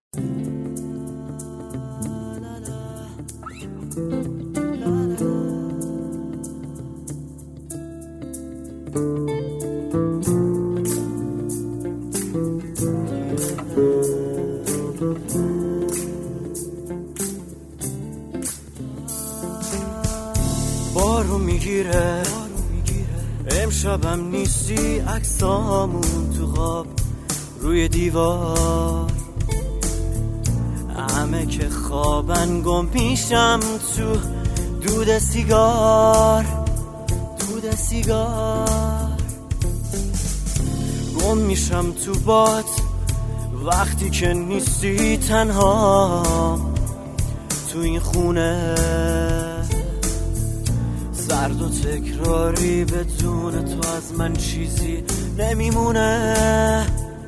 بارو میگیره امشبم نیستی، عکسامون تو خواب روی دیوار، همه که خوابن گم میشم تو دود سیگار، گم میشم تو باد وقتی که نیستی، تنها تو این خونه سرد و تکراری، بدون تو از من چیزی نمیمونه.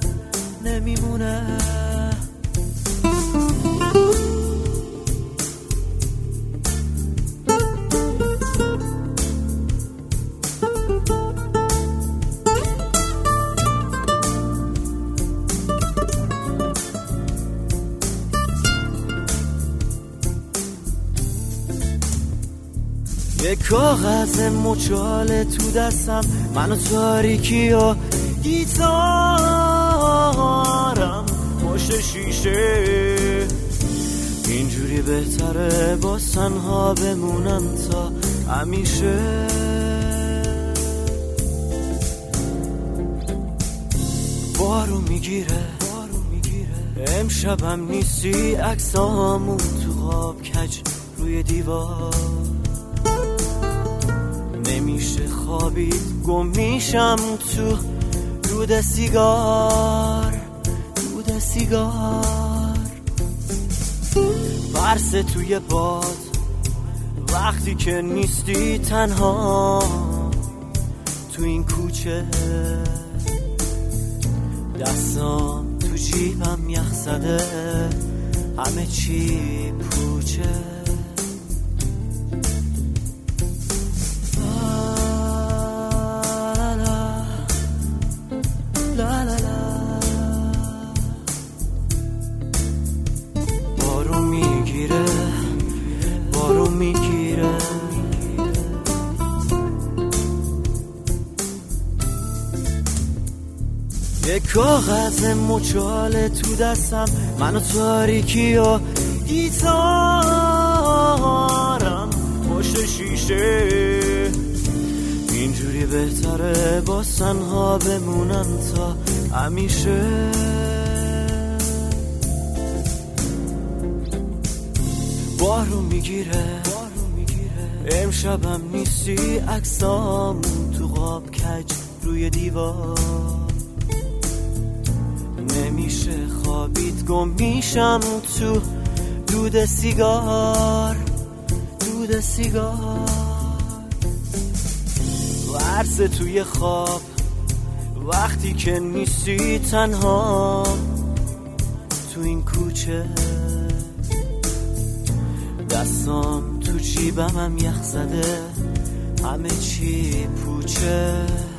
یک کاغذ مچاله تو دستم، من و تاریکی و گیتارم پشت شیشه، اینجوری بهتره با تنها بمونم تا همیشه. بارو میگیره امشبم نیستی، عکسامون تو خواب کج روی دیوار، نمیشه خوابید گم میشم تو دود سیگار، برسه توی باد وقتی که نیستی، تنها تو این کوچه، دستام تو جیبم یخ زده، همه چی پوچه. بارو میگیره یک کاغذ مچاله تو دستم، من و تاریکی و گیتارم پشت شیشه، اینجوری بهتره با تنها بمونم تا همیشه. بارو میگیره امشبم نیستی، عکسامون تو خواب کج روی دیوار، نمیشه خوابید گم میشم تو دود سیگار، ورسه توی خواب وقتی که نیستی، تنها تو این کوچه، دستام تو جیبم هم یخ زده، همه چی پوچه.